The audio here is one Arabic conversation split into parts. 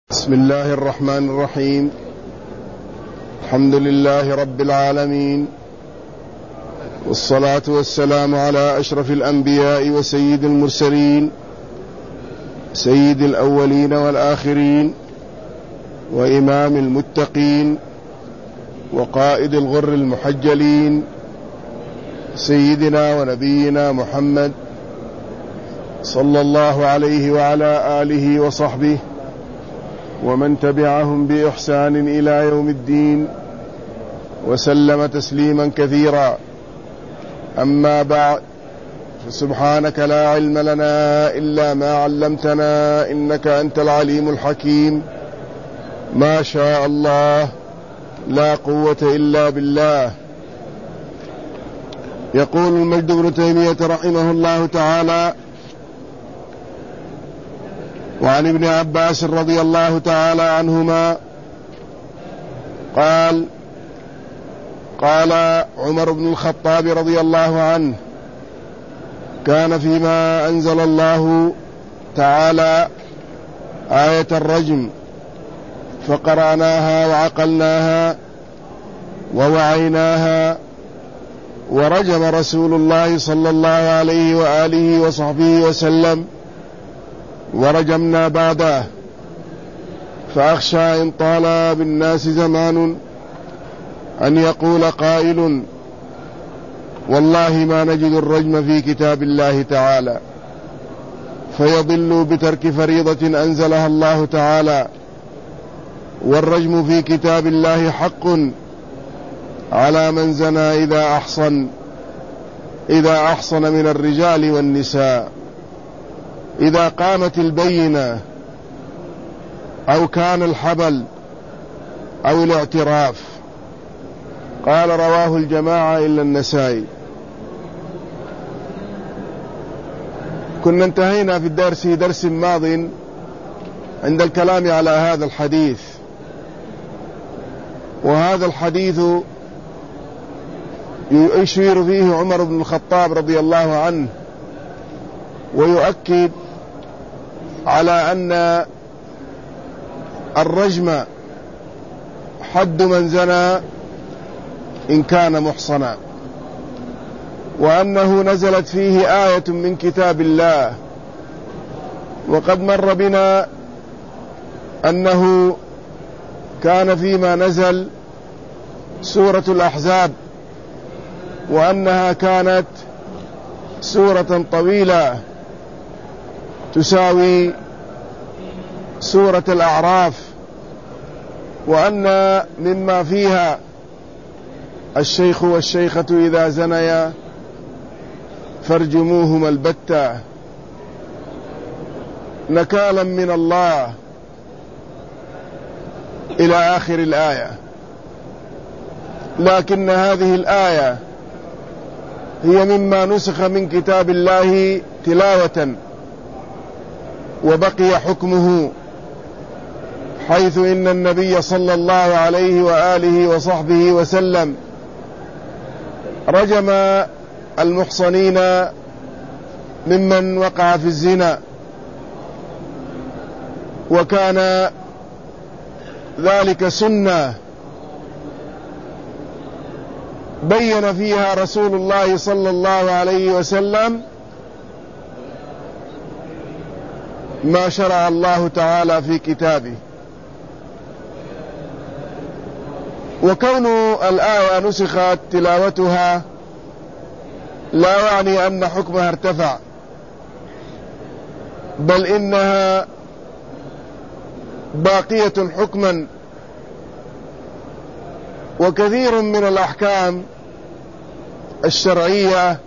بسم الله الرحمن الرحيم. الحمد لله رب العالمين، والصلاة والسلام على أشرف الأنبياء وسيد المرسلين، سيد الأولين والآخرين، وإمام المتقين، وقائد الغر المحجلين، سيدنا ونبينا محمد صلى الله عليه وعلى آله وصحبه ومن تبعهم بإحسان إلى يوم الدين، وسلم تسليما كثيرا. أما بعد، فسبحانك لا علم لنا إلا ما علمتنا إنك أنت العليم الحكيم. ما شاء الله، لا قوة إلا بالله. يقول المجد بن تيمية رحمه الله تعالى: وعن ابن عباس رضي الله تعالى عنهما قال عمر بن الخطاب رضي الله عنه: كان فيما أنزل الله تعالى آية الرجم فقرأناها وعقلناها ووعيناها، ورجم رسول الله صلى الله عليه وآله وصحبه وسلم، ورجمنا بعده، فأخشى إن طال بالناس زمان أن يقول قائل: والله ما نجد الرجم في كتاب الله تعالى، فيضل بترك فريضة أنزلها الله تعالى. والرجم في كتاب الله حق على من زنى إذا أحصن من الرجال والنساء، إذا قامت البينة أو كان الحبل أو الاعتراف. قال: رواه الجماعة إلا النسائي. كنا انتهينا في درس ماض عند الكلام على هذا الحديث، وهذا الحديث يشير فيه عمر بن الخطاب رضي الله عنه، ويؤكد على أن الرجم حد من زنى إن كان محصنا، وأنه نزلت فيه آية من كتاب الله. وقد مر بنا أنه كان فيما نزل سورة الأحزاب، وأنها كانت سورة طويلة تساوي سورة الأعراف، وأن مما فيها الشيخ والشيخة إذا زنيا فارجموهما البتة، نكالا من الله إلى آخر الآية. لكن هذه الآية هي مما نسخ من كتاب الله تلاوة، وبقي حكمه، حيث إن النبي صلى الله عليه وآله وصحبه وسلم رجم المحصنين ممن وقع في الزنا، وكان ذلك سنة بين فيها رسول الله صلى الله عليه وسلم ما شرع الله تعالى في كتابه. وكون الآية نسخت تلاوتها لا يعني أن حكمها ارتفع، بل إنها باقية حكما. وكثير من الأحكام الشرعية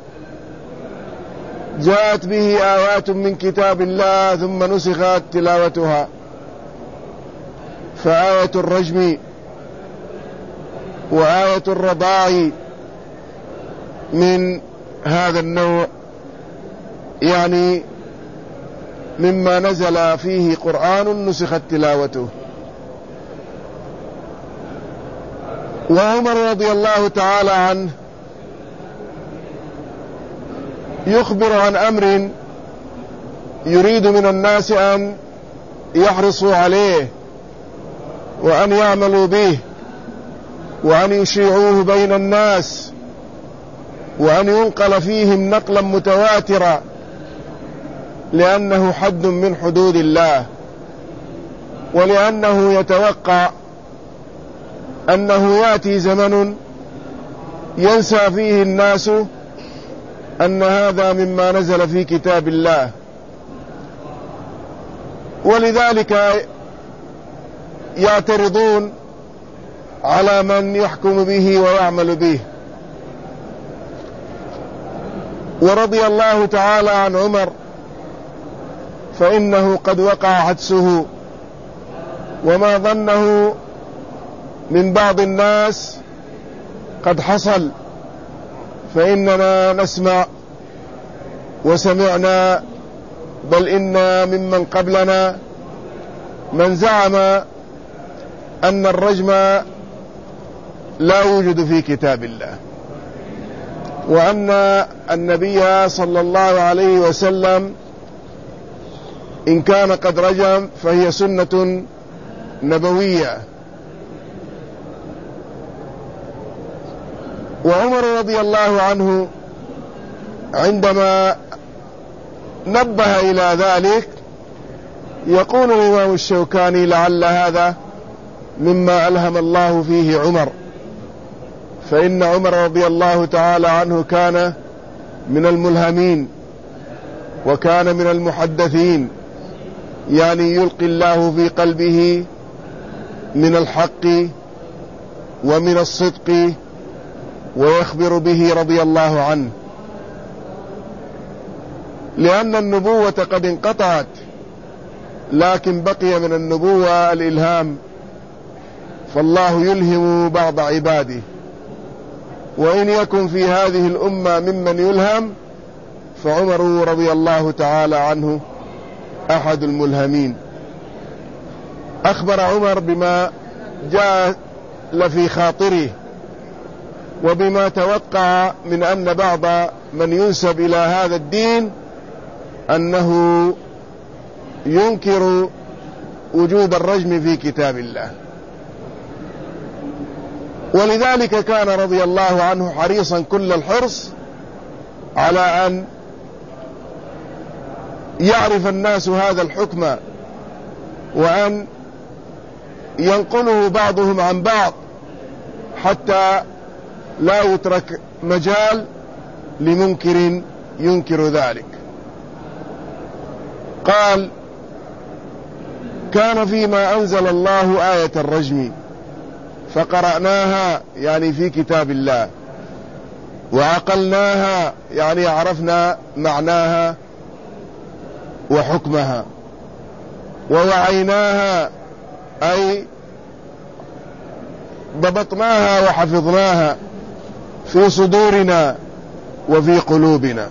جاءت به آيات من كتاب الله ثم نسخت تلاوتها، فآية الرجم وآية الرضاع من هذا النوع، يعني مما نزل فيه قرآن نسخت تلاوته. وعمر رضي الله تعالى عنه يخبر عن أمر يريد من الناس أن يحرصوا عليه وأن يعملوا به وأن يشيعوه بين الناس وأن ينقل فيهم نقلا متواترا، لأنه حد من حدود الله، ولأنه يتوقع أنه يأتي زمن ينسى فيه الناس أن هذا مما نزل في كتاب الله، ولذلك يعترضون على من يحكم به ويعمل به. ورضي الله تعالى عن عمر، فإنه قد وقع حدسه، وما ظنه من بعض الناس قد حصل، فإننا نسمع وسمعنا، بل إن ممن قبلنا من زعم أن الرجم لا يوجد في كتاب الله، وأن النبي صلى الله عليه وسلم إن كان قد رجم فهي سنة نبوية. وعمر رضي الله عنه عندما نبه إلى ذلك يقول الإمام الشوكاني: لعل هذا مما ألهم الله فيه عمر، فإن عمر رضي الله تعالى عنه كان من الملهمين وكان من المحدثين، يعني يلقي الله في قلبه من الحق ومن الصدق ويخبر به رضي الله عنه، لأن النبوة قد انقطعت، لكن بقي من النبوة الإلهام، فالله يلهم بعض عباده، وإن يكن في هذه الأمة ممن يلهم فعمر رضي الله تعالى عنه أحد الملهمين. أخبر عمر بما جاء في خاطره وبما توقع من أن بعض من ينسب إلى هذا الدين أنه ينكر وجود الرجم في كتاب الله، ولذلك كان رضي الله عنه حريصا كل الحرص على أن يعرف الناس هذا الحكم وأن ينقله بعضهم عن بعض، حتى لا يترك مجال لمنكر ينكر ذلك. قال: كان فيما أنزل الله آية الرجم فقرأناها، يعني في كتاب الله، وعقلناها، يعني عرفنا معناها وحكمها، ووعيناها، أي ضبطناها وحفظناها في صدورنا وفي قلوبنا.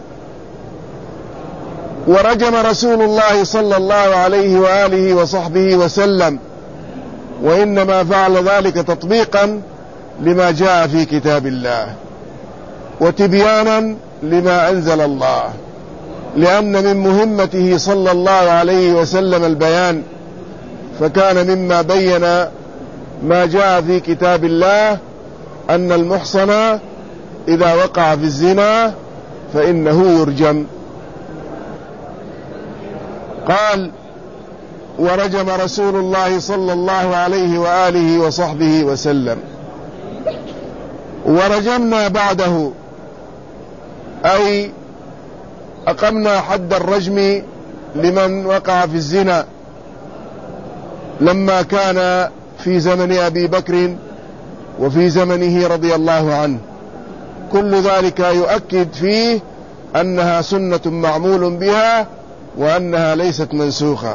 ورجم رسول الله صلى الله عليه وآله وصحبه وسلم، وإنما فعل ذلك تطبيقا لما جاء في كتاب الله وتبيانا لما أنزل الله، لأن من مهمته صلى الله عليه وسلم البيان، فكان مما بين ما جاء في كتاب الله أن المحصن إذا وقع في الزنا فإنه يرجم. قال: ورجم رسول الله صلى الله عليه وآله وصحبه وسلم. ورجمنا بعده، أي أقمنا حد الرجم لمن وقع في الزنا لما كان في زمن أبي بكر وفي زمنه رضي الله عنه. كل ذلك يؤكد فيه أنها سنة معمول بها وأنها ليست منسوخة.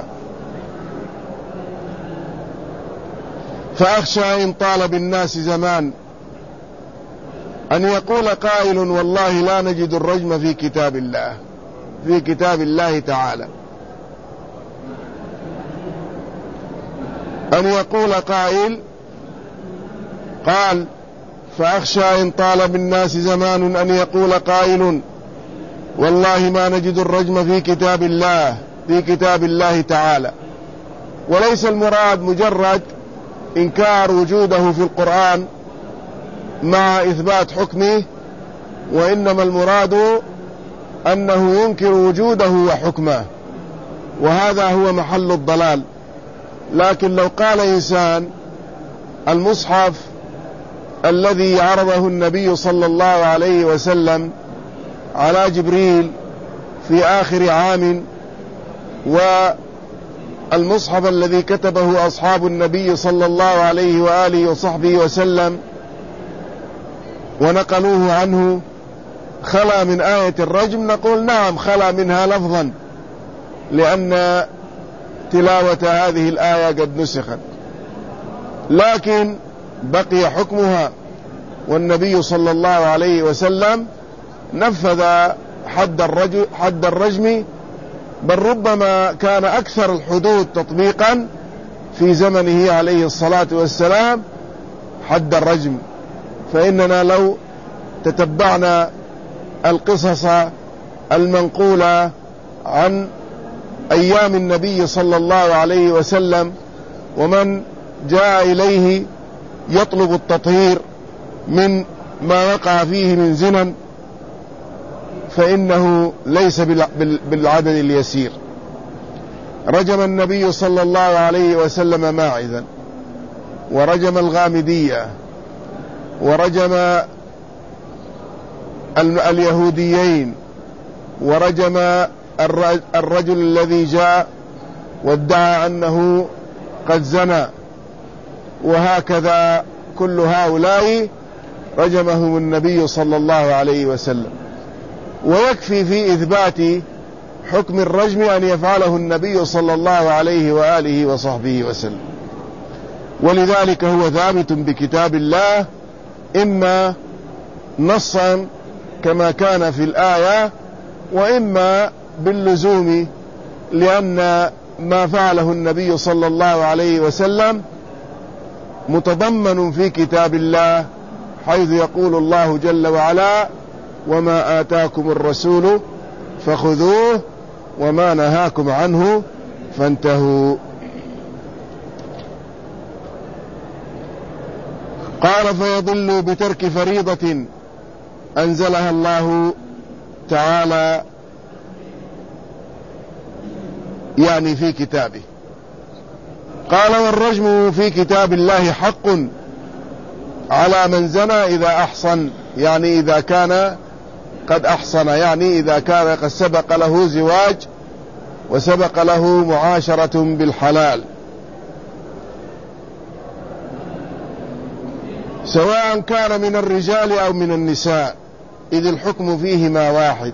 فأخشى إن طال بالناس زمان أن يقول قائل: والله لا نجد الرجم في كتاب الله، في كتاب الله تعالى. أن يقول قائل، قال: فأخشى إن طال بالناس زمان أن يقول قائل: والله ما نجد الرجم في كتاب الله، في كتاب الله تعالى. وليس المراد مجرد إنكار وجوده في القرآن مع إثبات حكمه، وإنما المراد أنه ينكر وجوده وحكمه، وهذا هو محل الضلال. لكن لو قال إنسان المصحف الذي عرضه النبي صلى الله عليه وسلم على جبريل في آخر عام، والمصحف الذي كتبه أصحاب النبي صلى الله عليه وآله وصحبه وسلم ونقلوه عنه، خلا من آية الرجم، نقول نعم خلا منها لفظا، لأن تلاوة هذه الآية قد نسخت، لكن بقي حكمها، والنبي صلى الله عليه وسلم نفذ حد الرجم، بل ربما كان أكثر الحدود تطبيقا في زمنه عليه الصلاة والسلام حد الرجم. فإننا لو تتبعنا القصص المنقولة عن أيام النبي صلى الله عليه وسلم، ومن جاء إليه يطلب التطهير من ما وقع فيه من زنا، فإنه ليس بالعدد اليسير. رجم النبي صلى الله عليه وسلم ماعزا، ورجم الغامدية، ورجم اليهوديين، ورجم الرجل الذي جاء وادعى أنه قد زنى، وهكذا كل هؤلاء رجمهم النبي صلى الله عليه وسلم. ويكفي في إثبات حكم الرجم أن يفعله النبي صلى الله عليه وآله وصحبه وسلم، ولذلك هو ثابت بكتاب الله، إما نصا كما كان في الآية، وإما باللزوم، لأن ما فعله النبي صلى الله عليه وسلم متضمن في كتاب الله، حيث يقول الله جل وعلا: وما آتاكم الرسول فخذوه وما نهاكم عنه فانتهوا. قال: فيضل بترك فريضة أنزلها الله تعالى يعني في كتابه. قال: والرجم في كتاب الله حق على من زنى إذا أحصن، يعني إذا كان قد أحصن، يعني إذا كان قد سبق له زواج وسبق له معاشرة بالحلال، سواء كان من الرجال أو من النساء، إذ الحكم فيهما واحد،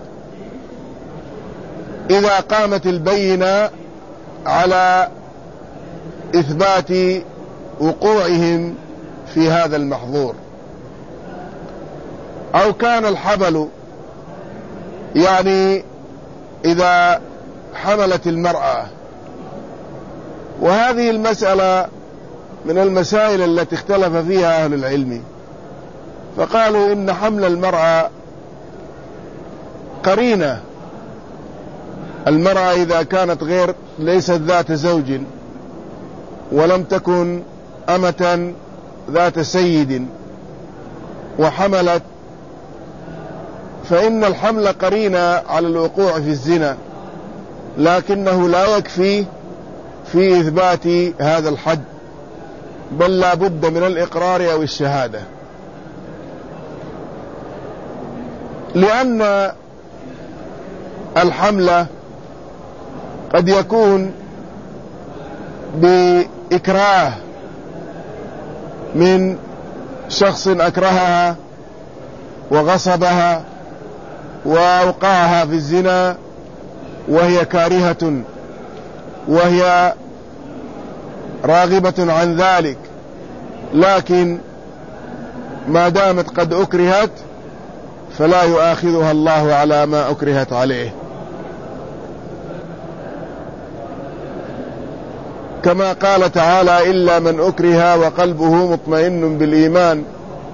إذا قامت البينة على إثبات وقوعهم في هذا المحظور، أو كان الحبل، يعني إذا حملت المرأة. وهذه المسألة من المسائل التي اختلف فيها أهل العلم، فقالوا إن حمل المرأة قرينة. المرأة إذا كانت ليست ذات زوج ولم تكن أمة ذات سيد وحملت، فإن الحمل قرينة على الوقوع في الزنا، لكنه لا يكفي في إثبات هذا الحد، بل لا بد من الإقرار أو الشهادة، لأن الحمل قد يكون بإكراه من شخص أكرهها وغصبها وأوقعها في الزنا وهي كارهة وهي راغبة عن ذلك، لكن ما دامت قد أكرهت فلا يؤاخذها الله على ما أكرهت عليه، كما قال تعالى: إلا من أكره وقلبه مطمئن بالإيمان.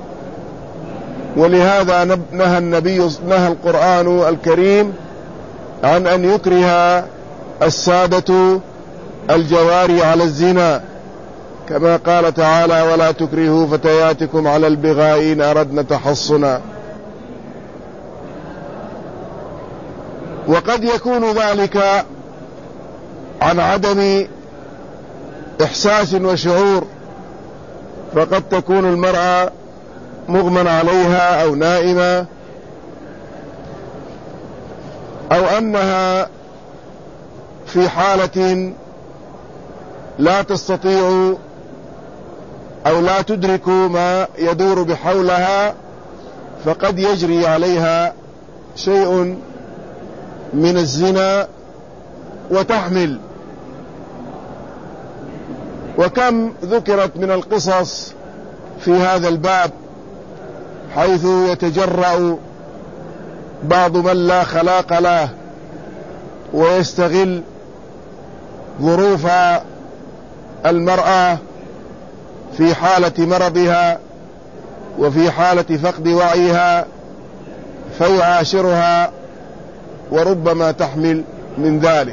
ولهذا نهى القرآن الكريم عن أن يكره السادة الجواري على الزنا، كما قال تعالى: ولا تكرهوا فتياتكم على البغاء إن أردنا تحصنا. وقد يكون ذلك عن عدم إحساس وشعور، فقد تكون المرأة مغمى عليها أو نائمة، أو أنها في حالة لا تستطيع أو لا تدرك ما يدور بحولها، فقد يجري عليها شيء من الزنا وتحمل. وكم ذكرت من القصص في هذا الباب، حيث يتجرأ بعض من لا خلاق له ويستغل ظروف المرأة في حالة مرضها وفي حالة فقد وعيها، فيعاشرها وربما تحمل من ذلك.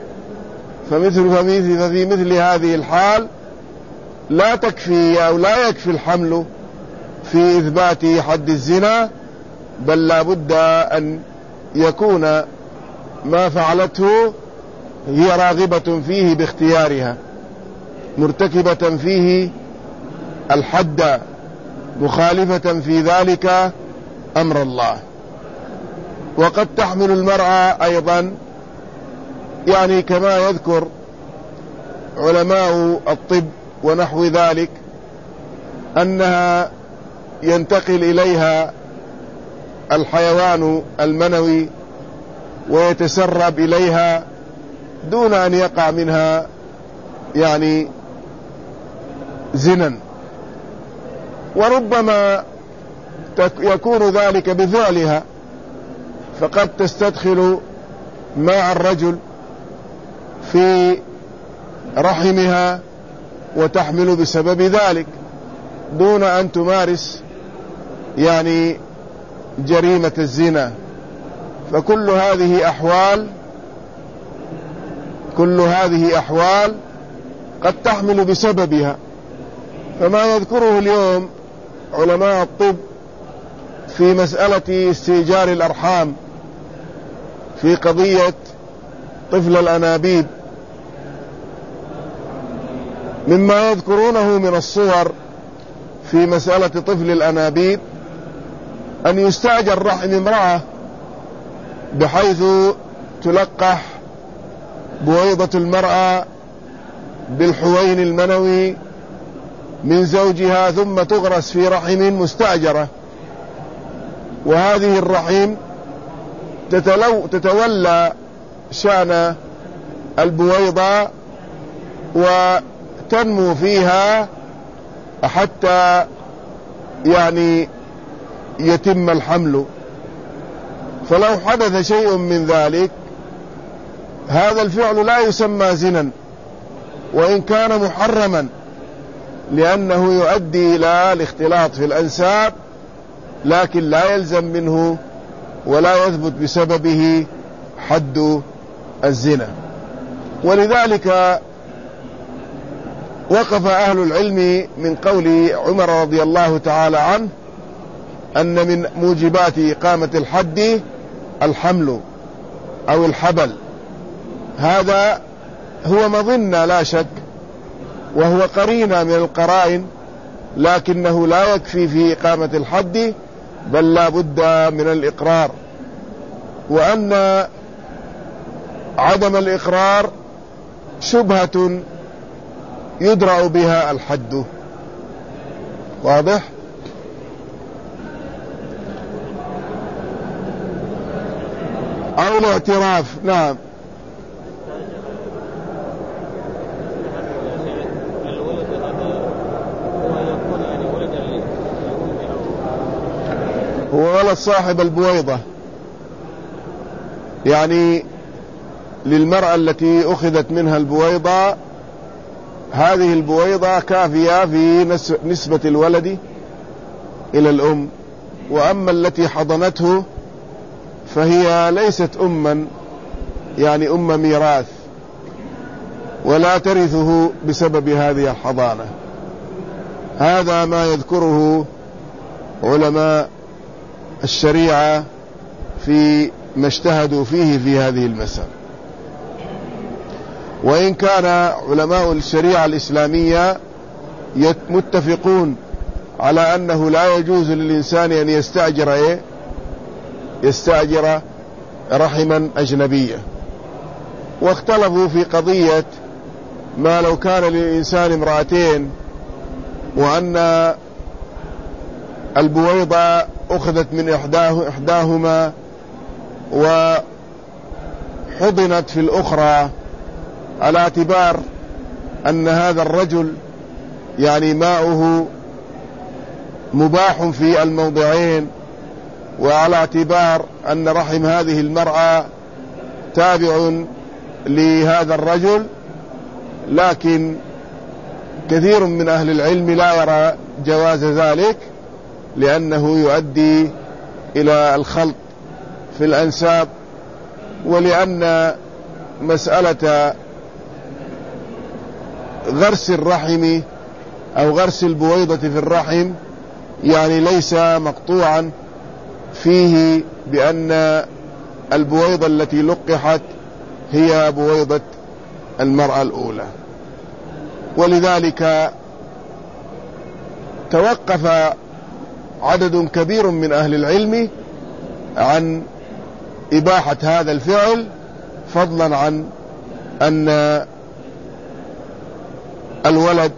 ففي مثل هذه الحال لا تكفي أو لا يكفي الحمل في إثبات حد الزنا، بل لا بد أن يكون ما فعلته هي راغبة فيه باختيارها، مرتكبة فيه الحد، مخالفة في ذلك أمر الله. وقد تحمل المرأة أيضا، يعني كما يذكر علماء الطب ونحو ذلك، أنها ينتقل إليها الحيوان المنوي ويتسرب إليها دون أن يقع منها يعني زنا، وربما يكون ذلك بفعلها، فقد تستدخل مع الرجل في رحمها وتحمل بسبب ذلك دون أن تمارس يعني جريمة الزنا. فكل هذه أحوال قد تحمل بسببها. فما يذكره اليوم علماء الطب في مسألة استئجار الأرحام في قضية طفل الأنابيب، مما يذكرونه من الصور في مسألة طفل الأنابيب أن يستأجر رحم امرأة بحيث تلقح بويضة المرأة بالحوين المنوي من زوجها، ثم تغرس في رحم مستأجرة، وهذه الرحم تتولى شأن البويضة وتنمو فيها حتى يعني يتم الحمل. فلو حدث شيء من ذلك، هذا الفعل لا يسمى زنا وإن كان محرما، لأنه يؤدي إلى الاختلاط في الأنساب، لكن لا يلزم منه ولا يثبت بسببه حد الزنا. ولذلك وقف أهل العلم من قول عمر رضي الله تعالى عنه أن من موجبات إقامة الحد الحمل أو الحبل. هذا هو مظنة لا شك، وهو قرينة من القرائن، لكنه لا يكفي في إقامة الحد، بل لا بد من الإقرار، وأن عدم الإقرار شبهة يدرأ بها الحد. واضح؟ أو الاعتراف. نعم. هو ولد صاحب البويضة، يعني للمرأة التي أخذت منها البويضة، هذه البويضة كافية في نسبة الولد إلى الأم. وأما التي حضنته فهي ليست أما، يعني أم ميراث، ولا ترثه بسبب هذه الحضانة. هذا ما يذكره علماء الشريعة في ما اجتهدوا فيه في هذه المسألة. وإن كان علماء الشريعة الإسلامية متفقون على أنه لا يجوز للإنسان أن يستأجر رحما أجنبية، واختلفوا في قضية ما لو كان للإنسان امرأتين وأن البويضة أخذت من إحداهما وحضنت في الأخرى، على اعتبار أن هذا الرجل يعني ماؤه مباح في الموضعين، وعلى اعتبار أن رحم هذه المرأة تابع لهذا الرجل. لكن كثير من أهل العلم لا يرى جواز ذلك، لأنه يؤدي إلى الخلط في الأنساب، ولأن مسألة غرس الرحم أو غرس البويضة في الرحم يعني ليس مقطوعا فيه بأن البويضة التي لقحت هي بويضة المرأة الأولى. ولذلك توقف عدد كبير من أهل العلم عن إباحة هذا الفعل، فضلا عن أن الولد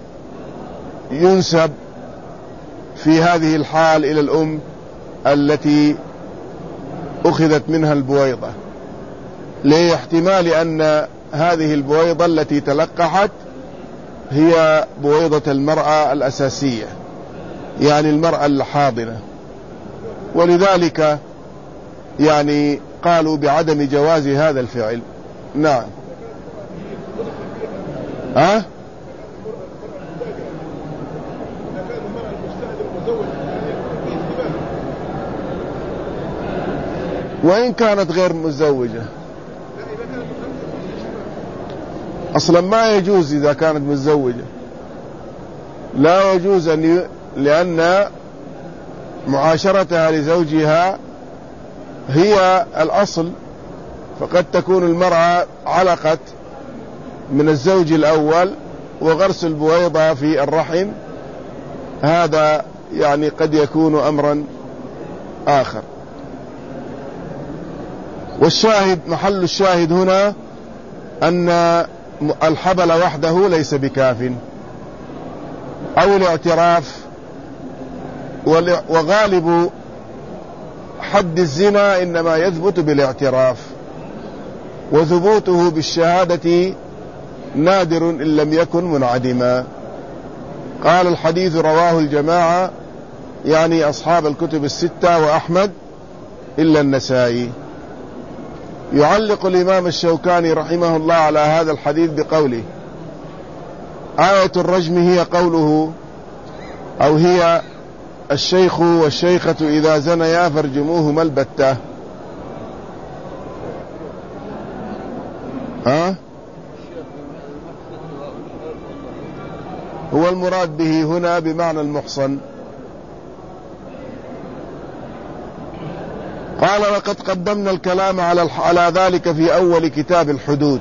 ينسب في هذه الحال إلى الأم التي أخذت منها البويضة، لاحتمال أن هذه البويضة التي تلقحت هي بويضة المرأة الأساسية، يعني المرأة الحاضنة. ولذلك يعني قالوا بعدم جواز هذا الفعل. نعم. وإن كانت غير متزوجة أصلا ما يجوز. إذا كانت متزوجة لا يجوز لأن معاشرتها لزوجها هي الأصل، فقد تكون المرأة علقت من الزوج الأول، وغرس البويضة في الرحم هذا يعني قد يكون أمرا آخر. والشاهد، محل الشاهد هنا أن الحبل وحده ليس بكاف، أو الاعتراف. وغالب حد الزنا إنما يثبت بالاعتراف، وثبوته بالشهادة نادر إن لم يكن منعدما. قال الحديث رواه الجماعة، يعني أصحاب الكتب الستة وأحمد إلا النسائي. يعلق الإمام الشوكاني رحمه الله على هذا الحديث بقوله: آية الرجم هي قوله أو هي الشيخ والشيخة إذا زنيا فارجموهما البتة. هو المراد به هنا بمعنى المحصن. قال: وقد قدمنا الكلام على ذلك في أول كتاب الحدود.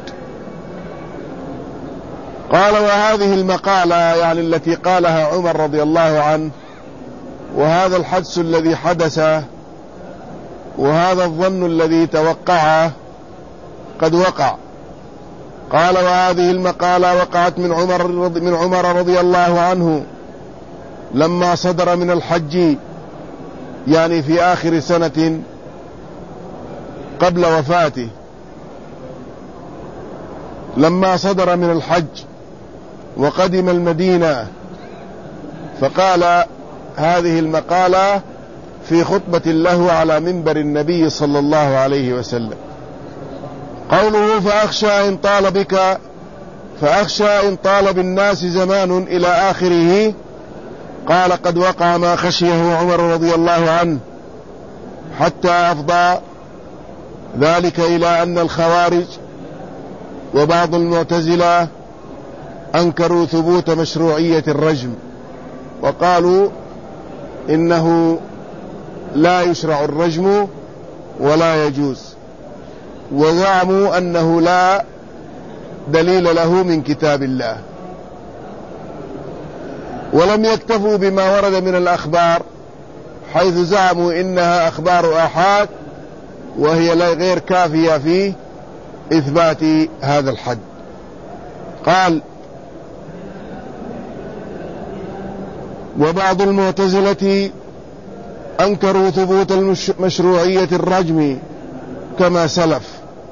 قال: وهذه المقالة يعني التي قالها عمر رضي الله عنه، وهذا الحدث الذي حدث، وهذا الظن الذي توقعه قد وقع. قال: وهذه المقالة وقعت من عمر رضي الله عنه لما صدر من الحج، يعني في آخر سنة قبل وفاته، لما صدر من الحج وقدم المدينة، فقال هذه المقالة في خطبة له على منبر النبي صلى الله عليه وسلم. قوله: فأخشى إن طال بالناس زمان إلى آخره. قال: قد وقع ما خشيه عمر رضي الله عنه، حتى أفضى ذلك إلى أن الخوارج وبعض المعتزلة أنكروا ثبوت مشروعية الرجم، وقالوا إنه لا يشرع الرجم ولا يجوز، وزعموا أنه لا دليل له من كتاب الله. ولم يكتفوا بما ورد من الأخبار، حيث زعموا إنها أخبار آحاد وهي غير كافية في إثبات هذا الحد. قال: وبعض المعتزلة أنكروا ثبوت مشروعية الرجم كما سلف،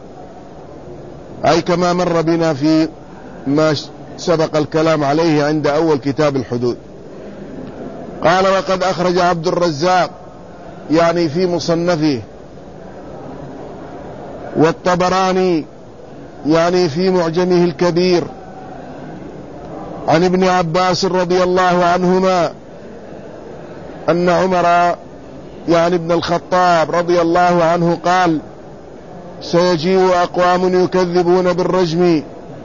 أي كما مر بنا في ما سبق الكلام عليه عند أول كتاب الحدود. قال: وقد أخرج عبد الرزاق يعني في مصنفه، والطبراني يعني في معجمه الكبير، عن ابن عباس رضي الله عنهما أن عمر يعني ابن الخطاب رضي الله عنه قال: سيجيء أقوام يكذبون بالرجم.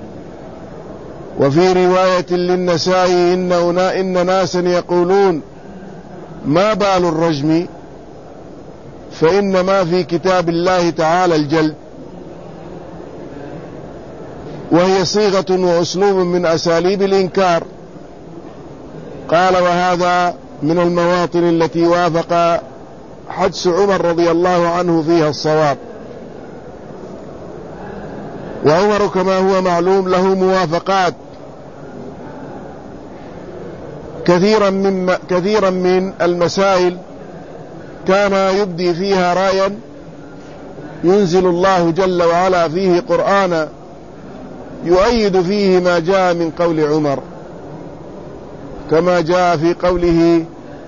وفي رواية للنسائي: إن ناسا يقولون ما بال الرجم، فإن ما في كتاب الله تعالى الجلد، وهي صيغة وأسلوب من أساليب الإنكار. قال: وهذا من المواطن التي وافق حدس عمر رضي الله عنه فيها الصواب. وعمر كما هو معلوم له موافقات كثيرا من المسائل كان يبدي فيها رأيا ينزل الله جل وعلا فيه قرآنا يؤيد فيه ما جاء من قول عمر، كما جاء في قوله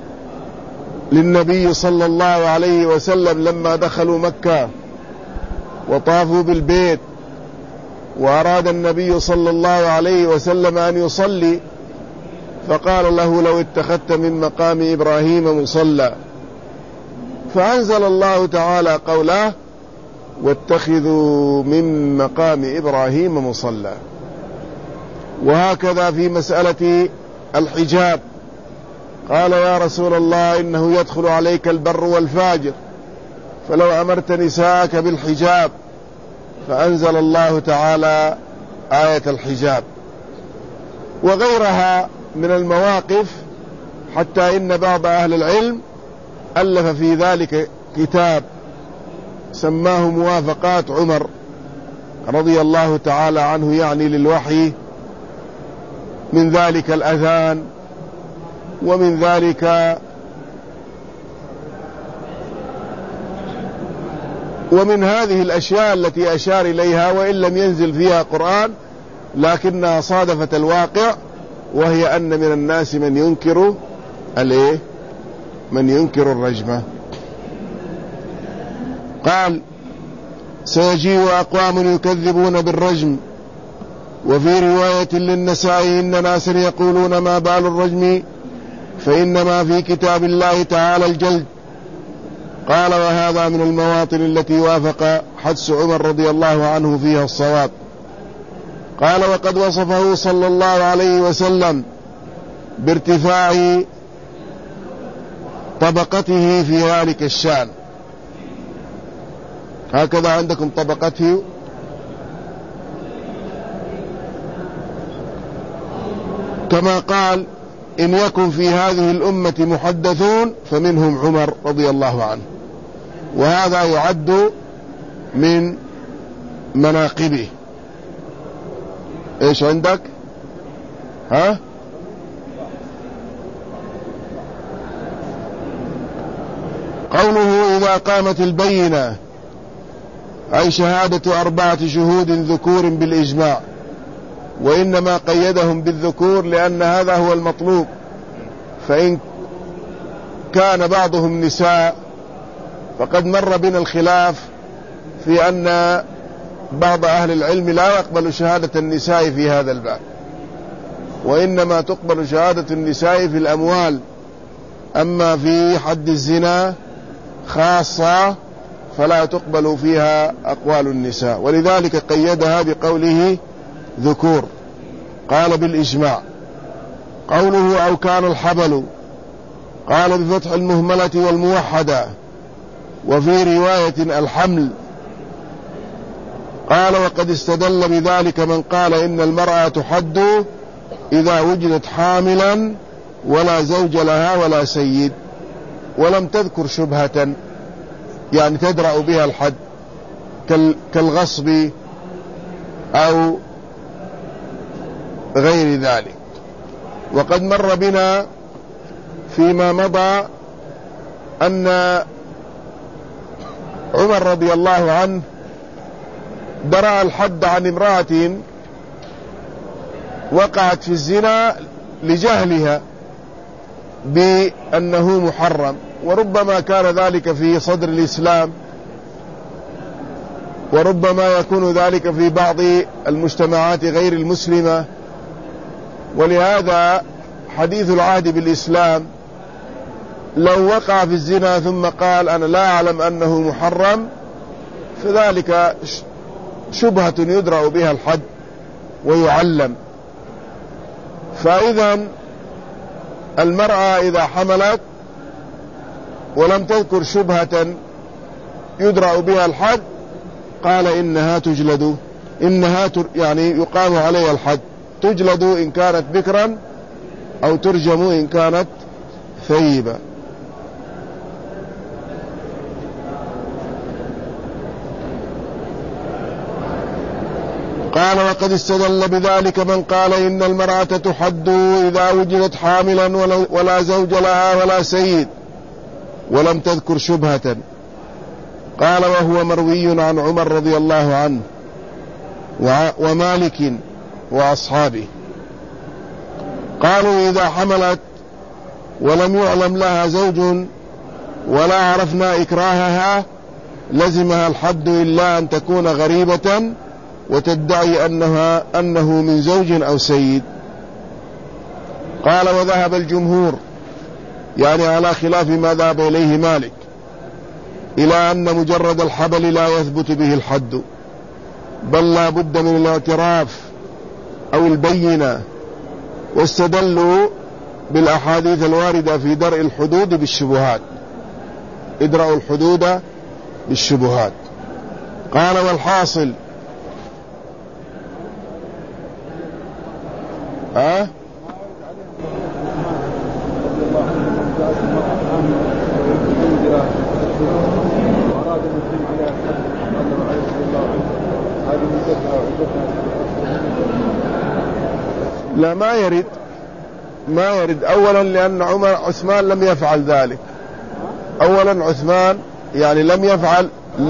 للنبي صلى الله عليه وسلم لما دخلوا مكة وطافوا بالبيت، وأراد النبي صلى الله عليه وسلم أن يصلي، فقال له: لو اتخذت من مقام إبراهيم مصلى، فأنزل الله تعالى قوله: واتخذوا من مقام إبراهيم مصلى. وهكذا في مسألة الحجاب، قال: يا رسول الله إنه يدخل عليك البر والفاجر، فلو أمرت نساءك بالحجاب، فأنزل الله تعالى آية الحجاب. وغيرها من المواقف، حتى إن بعض أهل العلم ألف في ذلك كتاب سماه موافقات عمر رضي الله تعالى عنه يعني للوحي، من ذلك الأذان، ومن ذلك ومن هذه الأشياء التي أشار إليها وإن لم ينزل فيها قرآن، لكنها صادفت الواقع، وهي أن من الناس من ينكر الرجمة. قال: سيجيء أقوام يكذبون بالرجم. وفي رواية للنسائي: إن ناسا يقولون ما بال الرجم، فإنما في كتاب الله تعالى الجلد. قال: وهذا من المواطن التي وافق حدس عمر رضي الله عنه فيها الصواب. قال: وقد وصفه صلى الله عليه وسلم بارتفاع طبقته في ذلك الشأن. هكذا عندكم طبقته، كما قال: إن يكن في هذه الأمة محدثون فمنهم عمر رضي الله عنه. وهذا يعد من مناقبه. إيش عندك؟ قوله: إذا قامت البينة، أي شهادة 4 شهود ذكور بالإجماع، وإنما قيدهم بالذكور لأن هذا هو المطلوب. فإن كان بعضهم نساء فقد مر بنا الخلاف في أن بعض أهل العلم لا يقبل شهادة النساء في هذا الباب، وإنما تقبل شهادة النساء في الأموال. أما في حد الزنا خاصة فلا تقبل فيها أقوال النساء، ولذلك قيدها بقوله ذكور، قال بالإجماع. قوله أو كان الحبل، قال بفتح المهملة والموحدة، وفي رواية الحمل. قال وقد استدل بذلك من قال إن المرأة تحد إذا وجدت حاملا ولا زوج لها ولا سيد، ولم تذكر شبهة يعني تدرأ بها الحد كالغصب أو غير ذلك. وقد مر بنا فيما مضى أن عمر رضي الله عنه درأ الحد عن امرأة وقعت في الزنا لجهلها بأنه محرم، وربما كان ذلك في صدر الإسلام، وربما يكون ذلك في بعض المجتمعات غير المسلمة. ولهذا حديث العهد بالإسلام لو وقع في الزنا ثم قال أنا لا أعلم أنه محرم، فذلك شبهة يدرأ بها الحد ويعلم. فإذا المرأة إذا حملت ولم تذكر شبهة يدرأ بها الحد، قال إنها تجلد، يعني يقام عليها الحد، تجلد إن كانت بكرا أو ترجم إن كانت ثيبة. قال وقد استدل بذلك من قال إن المرأة تحد إذا وجدت حاملا ولا زوج لها ولا سيد، ولم تذكر شبهة. قال وهو مروي عن عمر رضي الله عنه ومالك وأصحابه. قالوا إذا حملت ولم يعلم لها زوج ولا عرفنا إكراهها لزمها الحد إلا أن تكون غريبة وتدعي أنه من زوج أو سيد. قال وذهب الجمهور، يعني على خلاف ما ذهب إليه مالك، إلى أن مجرد الحبل لا يثبت به الحد، بل لا بد من الاعتراف أو البينة، واستدلوا بالأحاديث الواردة في درء الحدود بالشبهات، ادرأوا الحدود بالشبهات. قال والحاصل لا ما يرد أولا لأن عثمان لم يفعل ذلك. أولا عثمان يعني لم يفعل،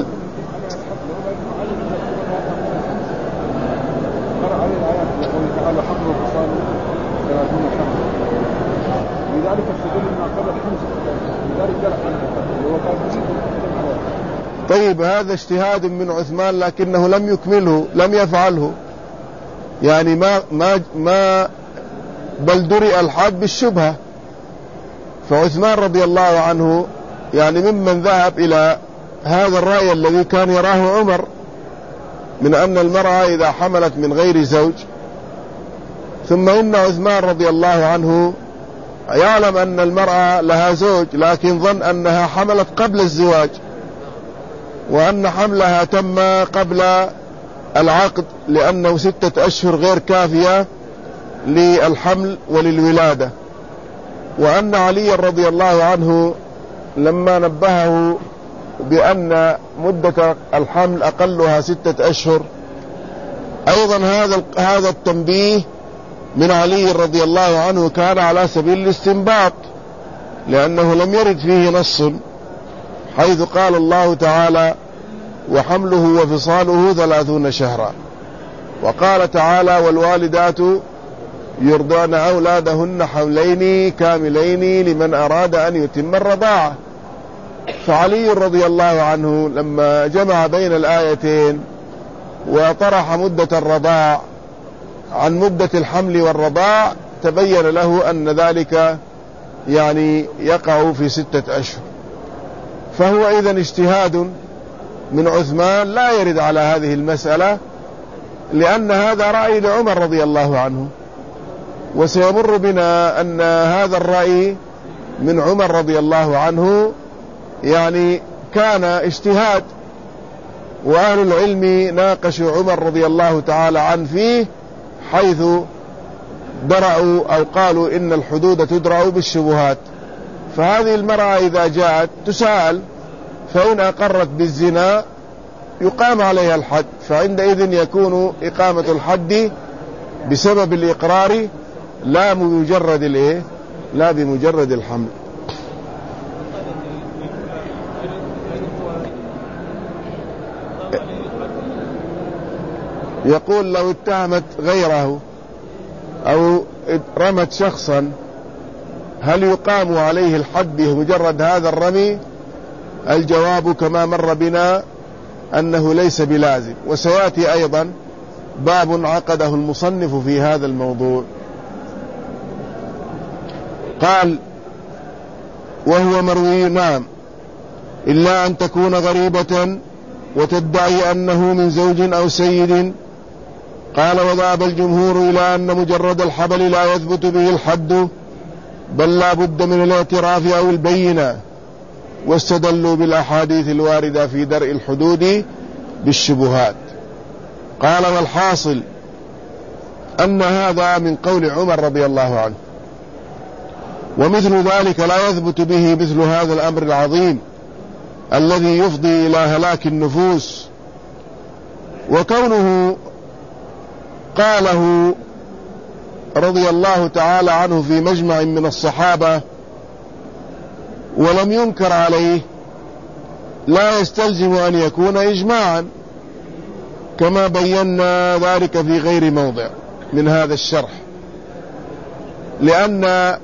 طيب هذا اجتهاد من عثمان لكنه لم يكمله، لم يفعله، يعني ما بل درئ الحد بالشبهة. فعثمان رضي الله عنه يعني ممن ذهب إلى هذا الرأي الذي كان يراه عمر من أن المرأة إذا حملت من غير زوج. ثم إن عثمان رضي الله عنه يعلم أن المرأة لها زوج، لكن ظن أنها حملت قبل الزواج، وأن حملها تم قبل العقد، لأنه 6 أشهر غير كافية للحمل وللولادة. وأن علي رضي الله عنه لما نبهه بأن مدة الحمل أقلها 6 أشهر، أيضا هذا التنبيه من علي رضي الله عنه كان على سبيل الاستنباط، لأنه لم يرد فيه نص، حيث قال الله تعالى وحمله وفصاله 30 شهرا، وقال تعالى والوالدات يرضعن أولادهن حولين كاملين لمن أراد أن يتم الرضاعة. فعلي رضي الله عنه لما جمع بين الآيتين وطرح مدة الرضاع عن مدة الحمل والرضاع، تبين له أن ذلك يعني يقع في 6 أشهر. فهو إذن اجتهاد من عثمان لا يرد على هذه المسألة، لأن هذا رأي لعمر رضي الله عنه، وسيمر بنا أن هذا الرأي من عمر رضي الله عنه يعني كان اجتهاد، وأهل العلم ناقشوا عمر رضي الله تعالى عنه فيه، حيث درعوا أو قالوا إن الحدود تدرع بالشبهات. فهذه المرأة إذا جاءت تسأل، فإن أقرت بالزنا يقام عليها الحد، فعندئذ يكون إقامة الحد بسبب الإقرار لا بمجرد الحمل. يقول لو اتهمت غيره أو رمت شخصا هل يقام عليه الحد بمجرد هذا الرمي؟ الجواب كما مر بنا أنه ليس بلازم، وسيأتي أيضا باب عقده المصنف في هذا الموضوع. قال وهو مروي نعم إلا أن تكون غريبة وتدعي أنه من زوج أو سيد. قال وذهب الجمهور إلى أن مجرد الحبل لا يثبت به الحد، بل لا بد من الاعتراف أو البينة، واستدلوا بالأحاديث الواردة في درء الحدود بالشبهات. قال والحاصل أن هذا من قول عمر رضي الله عنه، ومثل ذلك لا يثبت به مثل هذا الأمر العظيم الذي يفضي إلى هلاك النفوس. وكونه قاله رضي الله تعالى عنه في مجمع من الصحابة ولم ينكر عليه لا يستلزم أن يكون إجماعا، كما بينا ذلك في غير موضع من هذا الشرح، لأن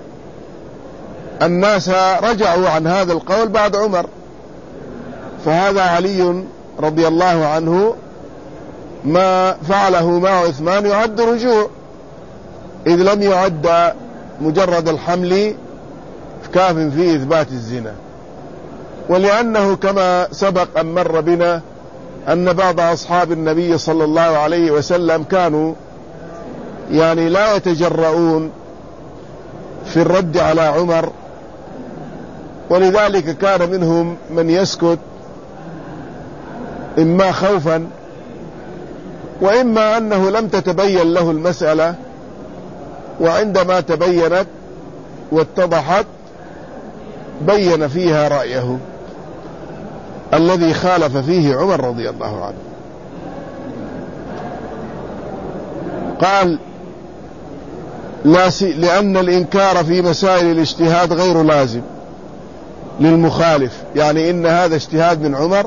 الناس رجعوا عن هذا القول بعد عمر، فهذا علي رضي الله عنه ما فعله مع عثمان يعد رجوع، إذ لم يعد مجرد الحمل كاف في إثبات الزنا. ولأنه كما سبق أن مر بنا أن بعض أصحاب النبي صلى الله عليه وسلم كانوا يعني لا يتجرؤون في الرد على عمر، ولذلك كان منهم من يسكت إما خوفا وإما أنه لم تتبين له المسألة، وعندما تبينت واتضحت بين فيها رأيه الذي خالف فيه عمر رضي الله عنه. قال لأن الإنكار في مسائل الاجتهاد غير لازم للمخالف، يعني إن هذا اجتهاد من عمر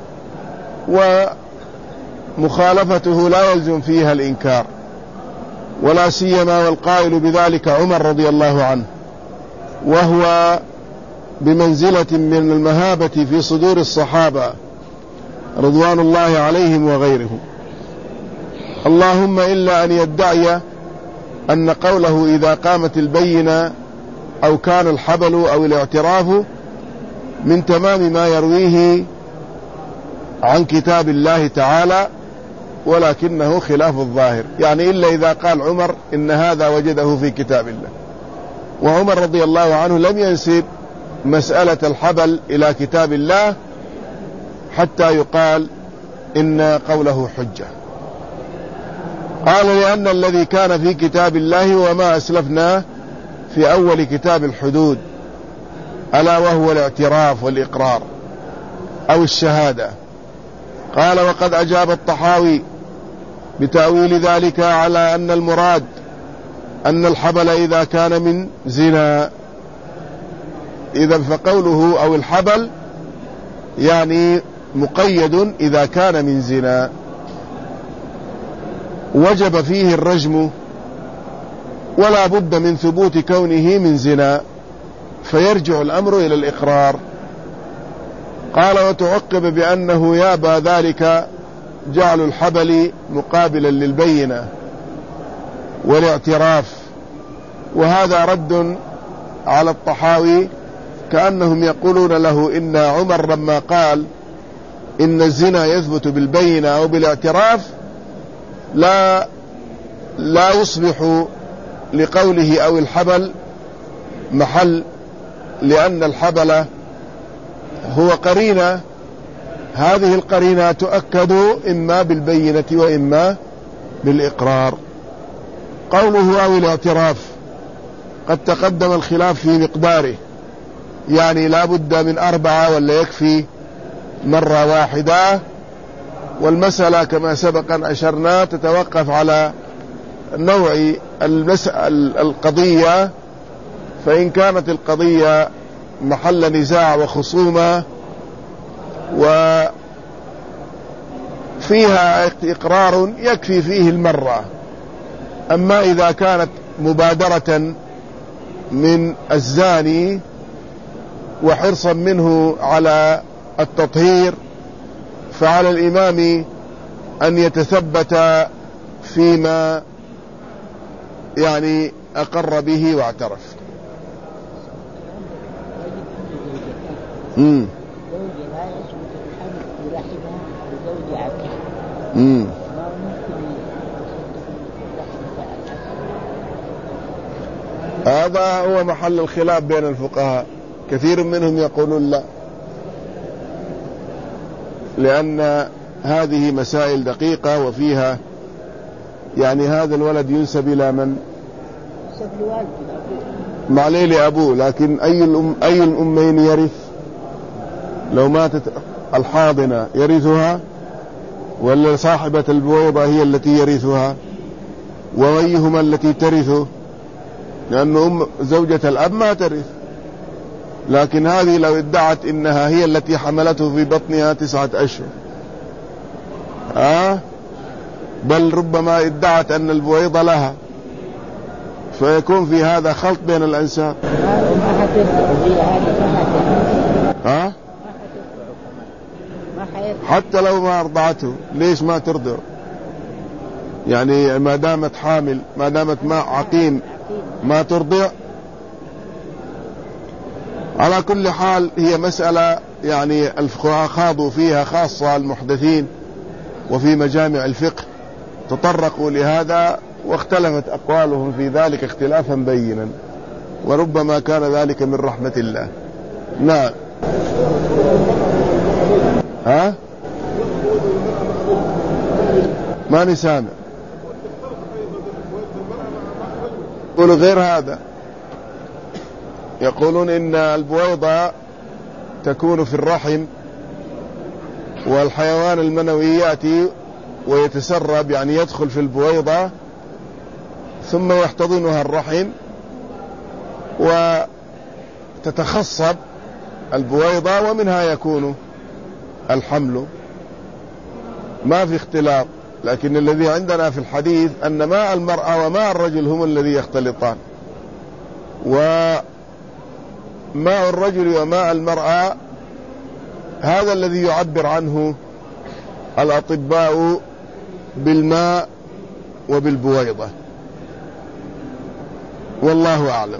ومخالفته لا يلزم فيها الإنكار، ولا سيما والقائل بذلك عمر رضي الله عنه، وهو بمنزلة من المهابة في صدور الصحابة رضوان الله عليهم وغيرهم، اللهم إلا أن يدعي أن قوله إذا قامت البينة أو كان الحبل أو الاعتراف من تمام ما يرويه عن كتاب الله تعالى، ولكنه خلاف الظاهر، يعني إلا إذا قال عمر إن هذا وجده في كتاب الله. وعمر رضي الله عنه لم ينسب مسألة الحبل إلى كتاب الله حتى يقال إن قوله حجة. قال لأن الذي كان في كتاب الله وما أسلفناه في أول كتاب الحدود، ألا وهو الاعتراف والإقرار أو الشهادة. قال وقد أجاب الطحاوي بتأويل ذلك على أن المراد أن الحبل إذا كان من زنا، إذا فقوله أو الحبل يعني مقيد إذا كان من زنا وجب فيه الرجم، ولا بد من ثبوت كونه من زنا، فيرجع الأمر إلى الإقرار. قال وتعقب بأنه يابى ذلك جعل الحبل مقابلا للبينة والاعتراف، وهذا رد على الطحاوي، كأنهم يقولون له إن عمر لما قال إن الزنا يثبت بالبينة أو بالاعتراف لا يصبح لقوله أو الحبل محل، لأن الحبل هو قرينة، هذه القرينة تؤكد إما بالبينة وإما بالإقرار. قوله أو الاعتراف قد تقدم الخلاف في مقداره، يعني لا بد من 4 ولا يكفي مرة واحدة، والمسألة كما سبق أن أشرنا تتوقف على نوع القضية، فإن كانت القضية محل نزاع وخصومة وفيها إقرار يكفي فيه المرة. أما إذا كانت مبادرة من الزاني وحرصا منه على التطهير، فعلى الإمام أن يتثبت فيما يعني أقر به واعترف. هذا هو محل الخلاف بين الفقهاء، كثير منهم يقولون لا، لأن هذه مسائل دقيقة وفيها يعني هذا الولد ينسب إلى من؟ معليه لأبوه، لكن أي الأمين يرث؟ لو ماتت الحاضنة يرثها ولا صاحبة البويضة هي التي يرثها؟ وأيهما التي ترثه؟ لأن زوجة الأب ما ترث، لكن هذه لو ادعت إنها هي التي حملته في بطنها 9 أشهر، بل ربما ادعت أن البويضة لها، فيكون في هذا خلط بين الأنساب. حتى لو ما أرضعته ليش ما ترضع؟ يعني ما دامت حامل، ما دامت ما عقيم ما ترضع. على كل حال هي مسألة يعني الفقهاء خاضوا فيها، خاصة المحدثين وفي مجامع الفقه تطرقوا لهذا، واختلفت أقوالهم في ذلك اختلافا بينا، وربما كان ذلك من رحمة الله. نعم. ما نسامع يقولوا غير هذا، يقولون إن البويضة تكون في الرحم، والحيوان المنوي يأتي ويتسرب، يعني يدخل في البويضة ثم يحتضنها الرحم وتتخصب البويضة ومنها يكون الحمل. ما في اختلاف، لكن الذي عندنا في الحديث أن ماء المرأة وماء الرجل هم الذي يختلطان، وماء الرجل وماء المرأة هذا الذي يعبر عنه الأطباء بالماء وبالبويضة، والله أعلم.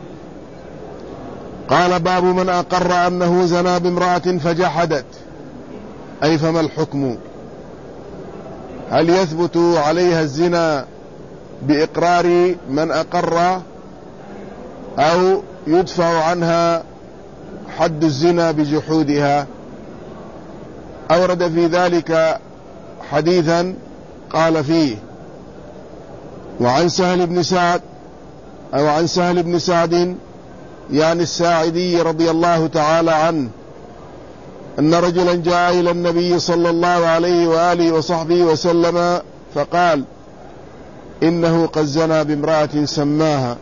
قال باب من أقر أنه زنى بامرأة فجحدت، أي فما الحكم؟ هل يثبت عليها الزنا بإقرار من أقر، أو يدفع عنها حد الزنا بجحودها؟ أورد في ذلك حديثا قال فيه: وعن سهل بن سعد، أو عن سهل بن سعد يعني الساعدي رضي الله تعالى عنه، أن رجلا جاء إلى النبي صلى الله عليه وآله وصحبه وسلم فقال: إنه قد زنى بامرأة سماها.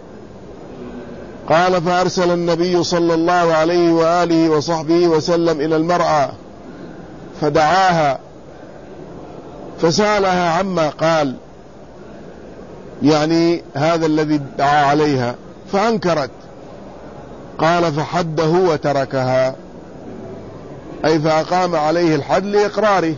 قال: فأرسل النبي صلى الله عليه وآله وصحبه وسلم إلى المرأة فدعاها فسألها عما قال، يعني هذا الذي دعا عليها، فأنكرت. قال: فحده وتركها، أي فأقام عليه الحد لإقراره،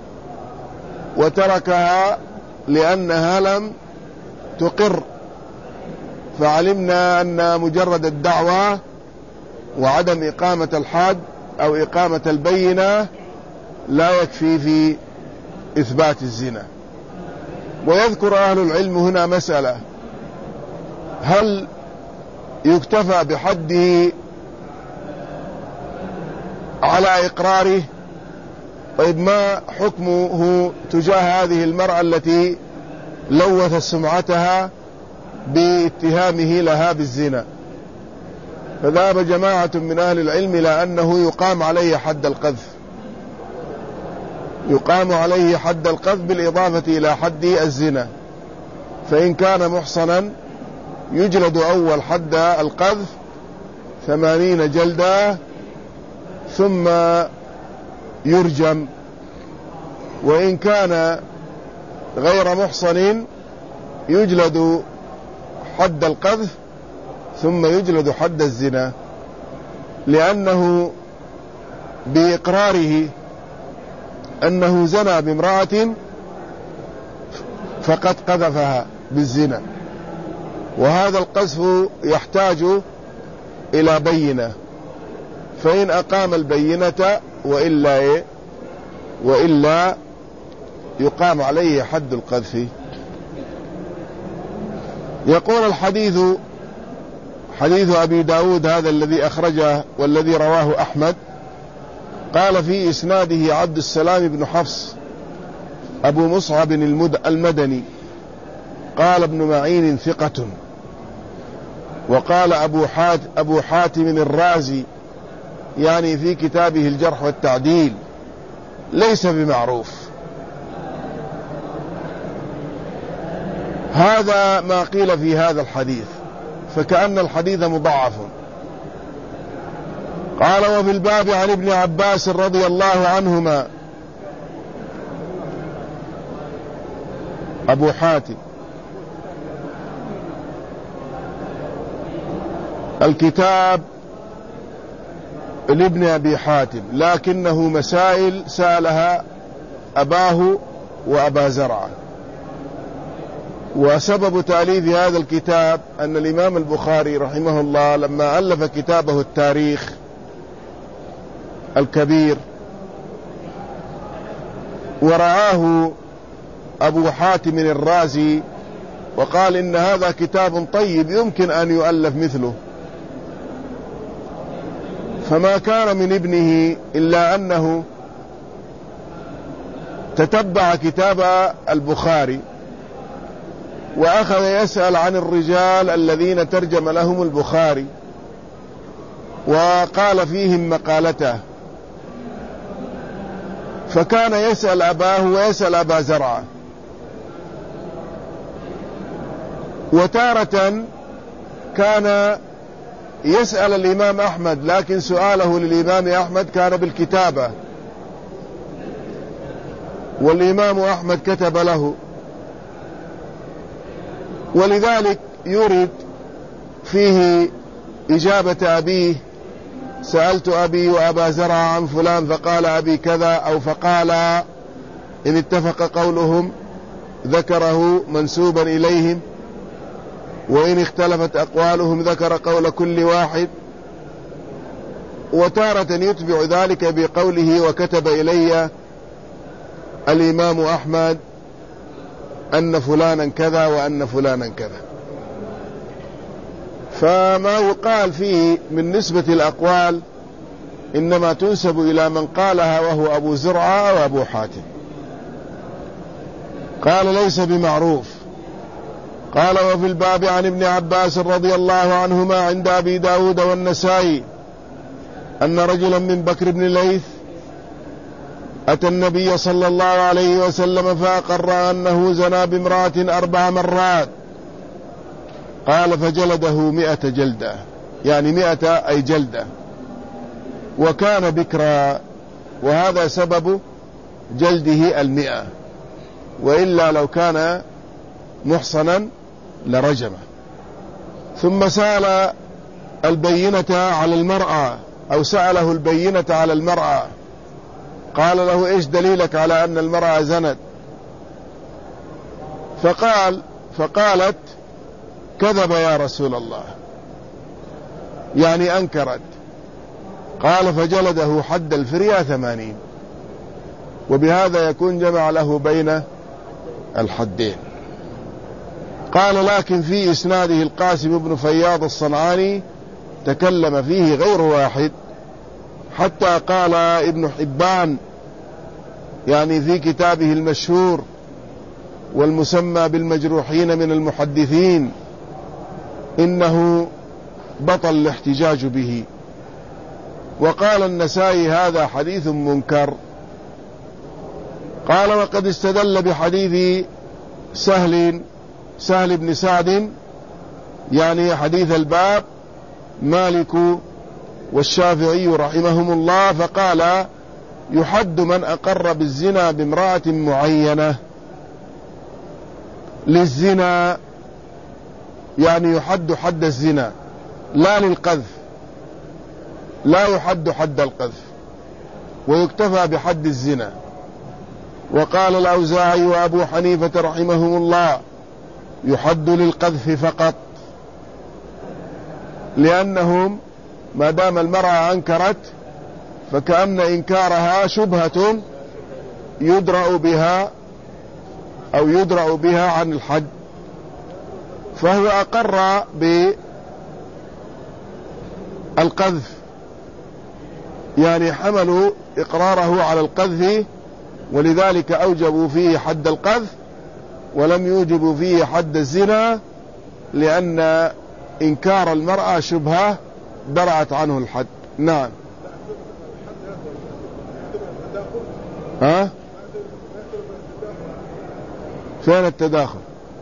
وتركها لأنها لم تقر. فعلمنا أن مجرد الدعوة وعدم إقامة الحد أو إقامة البينة لا يكفي في إثبات الزنا. ويذكر أهل العلم هنا مسألة: هل يكتفى بحده على إقراره؟ طيب ما حكمه تجاه هذه المرأة التي لوثت سمعتها باتهامه لها بالزنا؟ فذهب جماعة من أهل العلم إلى أنه يقام عليه حد القذف، يقام عليه حد القذف بالإضافة إلى حد الزنا. فإن كان محصنا يجلد أول حد القذف 80 جلدة ثم يرجم، وإن كان غير محصن يجلد حد القذف ثم يجلد حد الزنا، لأنه بإقراره أنه زنى بامرأة فقد قذفها بالزنا، وهذا القذف يحتاج إلى بينة، فإن أقام البينة وإلا يقام عليه حد القذف. يقول الحديث حديث أبي داود هذا الذي أخرجه والذي رواه أحمد، قال في إسناده عبد السلام بن حفص أبو مصعب المدني، قال ابن معين ثقة، وقال أبو حاتم الرازي يعني في كتابه الجرح والتعديل ليس بمعروف. هذا ما قيل في هذا الحديث، فكأن الحديث مضاعف. قال: وفي الباب عن ابن عباس رضي الله عنهما. أبو حاتم الكتاب لابن أبي حاتم، لكنه مسائل سألها أباه وأبا زرعة. وسبب تأليف هذا الكتاب أن الإمام البخاري رحمه الله لما ألف كتابه التاريخ الكبير ورآه أبو حاتم الرازي وقال إن هذا كتاب طيب يمكن أن يؤلف مثله، فما كان من ابنه إلا أنه تتبع كتاب البخاري وأخذ يسأل عن الرجال الذين ترجم لهم البخاري وقال فيهم مقالته، فكان يسأل أباه ويسأل أبا زرعة، وتارة كان يسأل الإمام أحمد، لكن سؤاله للإمام أحمد كان بالكتابة، والإمام أحمد كتب له، ولذلك يريد فيه إجابة أبيه: سألت أبي وأبا زرع عن فلان فقال أبي كذا، أو فقال إن اتفق قولهم ذكره منسوبا إليهم، وإن اختلفت أقوالهم ذكر قول كل واحد. وتارة يتبع ذلك بقوله: وكتب إلي الإمام أحمد أن فلانا كذا وأن فلانا كذا. فما يقال فيه من نسبة الأقوال إنما تنسب إلى من قالها وهو أبو زرعة وأبو حاتم. قال: ليس بمعروف. قال: وفي الباب عن ابن عباس رضي الله عنهما عند أبي داود والنسائي أن رجلا من بكر بن ليث أتى النبي صلى الله عليه وسلم فأقر أنه زنى بامرأة 4 مرات. قال: فجلده 100 جلدة، يعني 100 أي جلدة، وكان بكرا، وهذا سبب جلده 100، وإلا لو كان محصنا لرجمه. ثم سأل البينة على المرأة، أو سأله البينة على المرأة، قال له: إيش دليلك على أن المرأة زنت؟ فقالت: كذب يا رسول الله، يعني أنكرت. قال: فجلده حد الفرية 80. وبهذا يكون جمع له بين الحدين. قال لكن في إسناده القاسم بن فياض الصنعاني تكلم فيه غير واحد، حتى قال ابن حبان يعني في كتابه المشهور والمسمى بالمجروحين من المحدثين إنه بطل الاحتجاج به. وقال النسائي هذا حديث منكر. قال وقد استدل بحديث سهل بن سعد يعني حديث الباب مالك والشافعي رحمهم الله، فقال يحد من أقر بالزنا بامرأة معينة. للزنا يعني يحد حد الزنا لا للقذف، لا يحد حد القذف ويكتفى بحد الزنا. وقال الأوزاعي وأبو حنيفة رحمهم الله يحد للقذف فقط، لأنهم ما دام المرأة أنكرت فكأن إنكارها شبهة يدرأ بها عن الحد، فهو أقر بالقذف يعني حملوا إقراره على القذف، ولذلك أوجبوا فيه حد القذف ولم يوجبوا فيه حد الزنا، لأن إنكار المرأة شبهة درعت عنه الحد. نعم. فين التداخل؟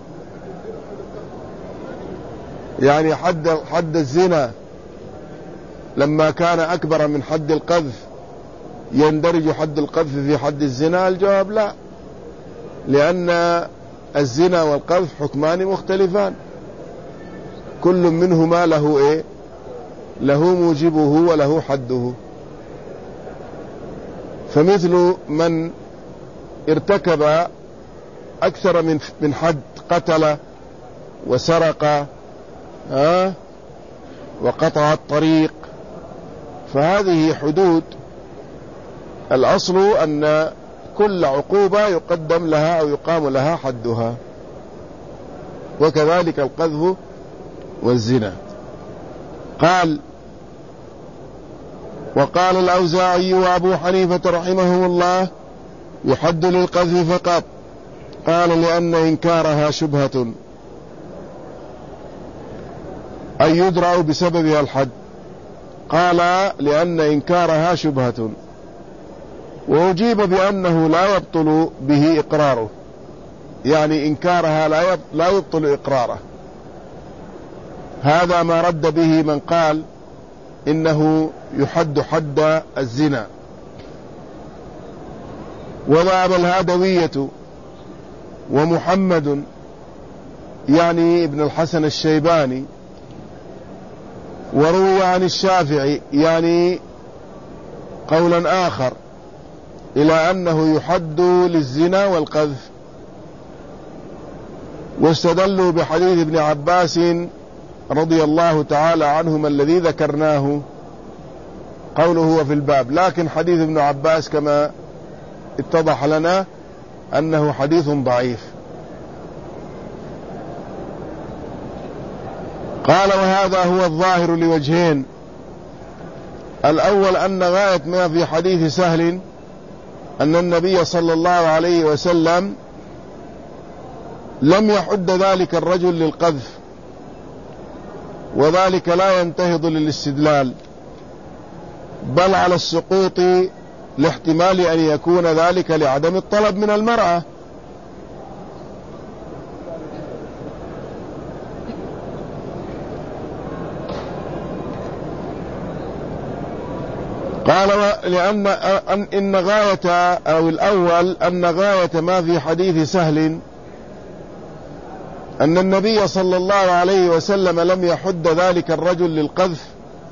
يعني حد الزنا لما كان أكبر من حد القذف يندرج حد القذف في حد الزنا؟ الجواب لا، لأن الزنا والقذف حكمان مختلفان، كل منهما له موجبه وله حده. فمثل من ارتكب أكثر من حد، قتل وسرق وقطع الطريق، فهذه حدود. الأصل أن كل عقوبة يقدم لها أو يقام لها حدها، وكذلك القذف والزنا. قال وقال الأوزاعي وأبو حنيفة رحمهم الله يحد للقذف فقط. قال لأن إنكارها شبهة أي يدرأ بسببها الحد. قال لأن إنكارها شبهة، وأجيب بأنه لا يبطل به إقراره، يعني إنكارها لا يبطل إقراره. هذا ما رد به من قال إنه يحد حد الزنا. وذهب الهادوية ومحمد يعني ابن الحسن الشيباني، وروي عن الشافعي يعني قولا آخر، إلى أنه يحد للزنا والقذف، واستدلوا بحديث ابن عباس رضي الله تعالى عنهما الذي ذكرناه قوله هو في الباب. لكن حديث ابن عباس كما اتضح لنا أنه حديث ضعيف. قال وهذا هو الظاهر لوجهين: الأول أن غاية ما في حديث سهل أن النبي صلى الله عليه وسلم لم يحد ذلك الرجل للقذف، وذلك لا ينتهض للاستدلال، بل على السقوط لاحتمال أن يكون ذلك لعدم الطلب من المرأة. قال لأن إن غاية أو الأول أن غاية ما في حديث سهل أن النبي صلى الله عليه وسلم لم يحد ذلك الرجل للقذف،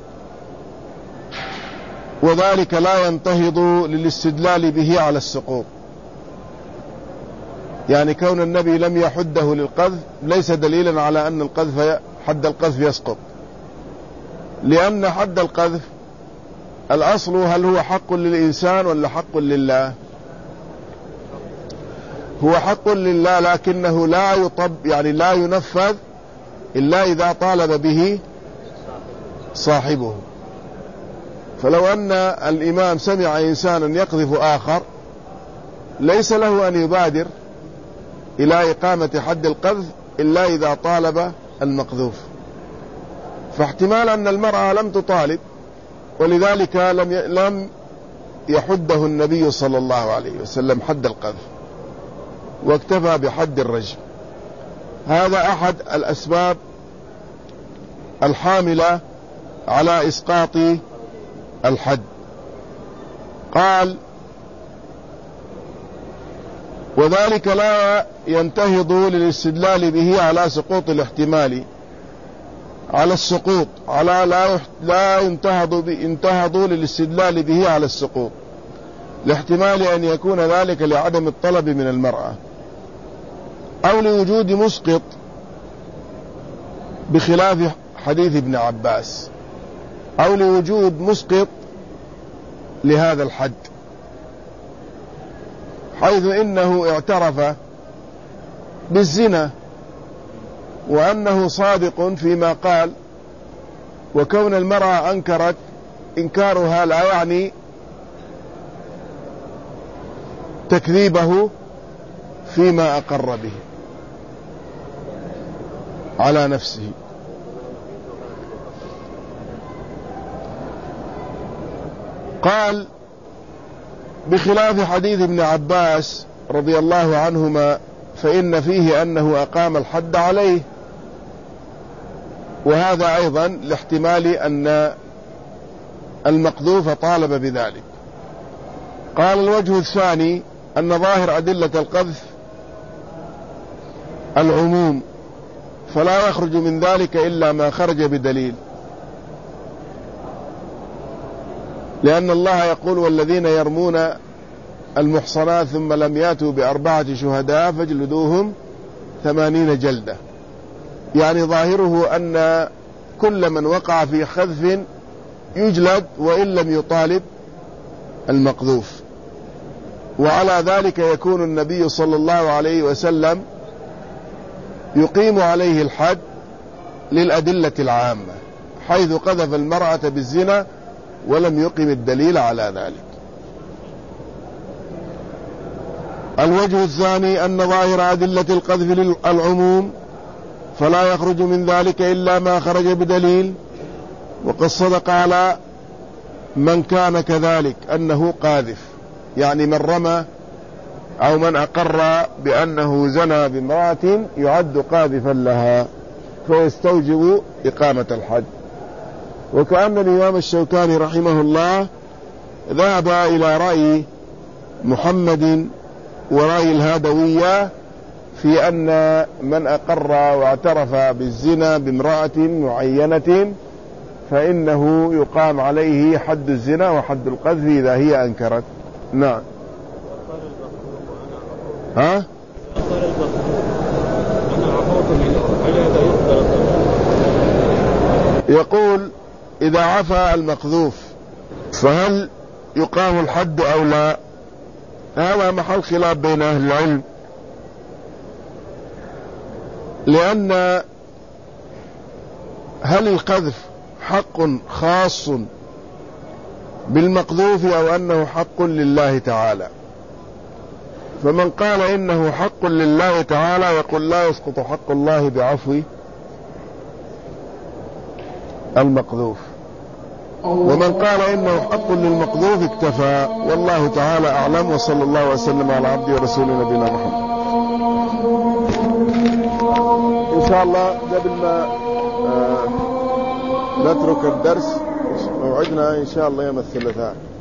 وذلك لا ينتهض للاستدلال به على السقوط. يعني كون النبي لم يحده للقذف ليس دليلا على أن حد القذف يسقط، لأن حد القذف الأصل هل هو حق للإنسان ولا حق لله؟ هو حق لله لكنه لا ينفذ إلا إذا طالب به صاحبه. فلو أن الإمام سمع إنسانا يقذف آخر ليس له أن يبادر إلى إقامة حد القذف إلا إذا طالب المقذوف. فاحتمال أن المرأة لم تطالب ولذلك لم يحده النبي صلى الله عليه وسلم حد القذف واكتفى بحد الرجم. هذا أحد الأسباب الحاملة على إسقاط الحد. قال وذلك لا ينتهض للاستدلال به على سقوط الاحتمال على السقوط لا ينتهض للاستدلال به على السقوط لاحتمال أن يكون ذلك لعدم الطلب من المرأة أو لوجود مسقط بخلاف حديث ابن عباس أو لوجود مسقط لهذا الحد، حيث إنه اعترف بالزنا وأنه صادق فيما قال، وكون المرأة أنكرت إنكارها لا يعني تكذيبه فيما أقر به على نفسه. قال بخلاف حديث ابن عباس رضي الله عنهما فإن فيه أنه أقام الحد عليه، وهذا أيضا لاحتمال أن المقذوف طالب بذلك. قال الوجه الثاني أن ظاهر أدلة القذف العموم، فلا يخرج من ذلك إلا ما خرج بدليل، لأن الله يقول والذين يرمون المحصنات ثم لم ياتوا ب4 شهداء فاجلدوهم 80 جلدة، يعني ظاهره أن كل من وقع في خذف يجلد وإن لم يطالب المقذوف. وعلى ذلك يكون النبي صلى الله عليه وسلم يقيم عليه الحد للأدلة العامة، حيث قذف المرأة بالزنا ولم يقم الدليل على ذلك. الوجه الثاني أن ظاهر أدلة القذف العموم، فلا يخرج من ذلك إلا ما خرج بدليل، وقد صدق على من كان كذلك أنه قاذف، يعني من رمى أو من أقر بأنه زنى بامرأة يعد قاذفا لها فيستوجب إقامة الحد. وكأن الإمام الشوكاني رحمه الله ذهب إلى رأي محمد ورأي الهادوية في أن من أقر واعترف بالزنا بامرأة معينة فإنه يقام عليه حد الزنا وحد القذف إذا هي أنكرت. نعم. ها؟ يقول إذا عفى المقذوف فهل يقام الحد أو لا؟ هذا محل خلاف بين أهل العلم، لأن هل القذف حق خاص بالمقذوف أو أنه حق لله تعالى؟ فمن قال إنه حق لله تعالى يقول لا يسقط حق الله بعفو المقذوف، ومن قال إنه حق للمقذوف اكتفى. والله تعالى أعلم، وصلى الله وسلم على عبده ورسوله نبينا محمد. إن شاء الله قبل ما نترك الدرس موعدنا إن شاء الله يوم الثلاثاء.